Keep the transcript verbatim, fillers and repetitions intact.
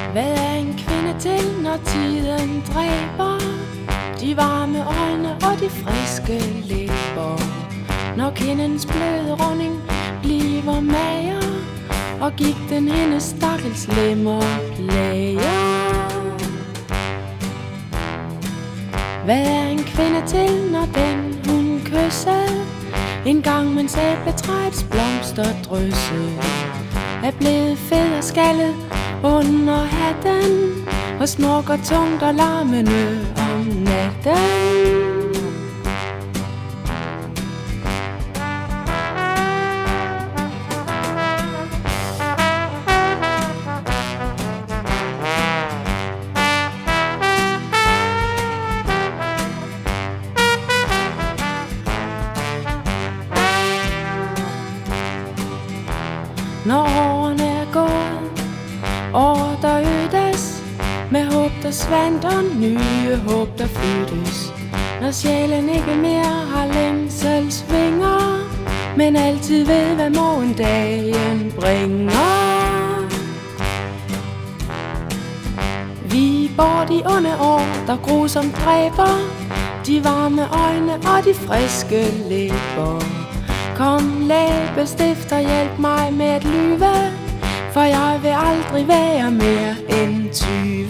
Hvad er en kvinde til, når tiden dræber de varme øjne og de friske læber? Når kindens bløde runding bliver mager, og gik den hendes stakkels lemmer plager. Hvad er en kvinde til, når den hun kysser en gang mens æbletræets blomster drysser, er blevet fed og skaldet under hatten og snorker tungt og larmende om natten. Når årene er gået, år der ødes med håb der svandt og nye håb der flyttes. Når sjælen ikke mere har længselsvinger, men altid ved hvad morgendagen bringer. Vi bor de onde år, der grusomt dræber de varme øjne og de friske læber. Kom læbestift og hjælp mig med at lyve, for jeg vil aldrig være mere end tyve.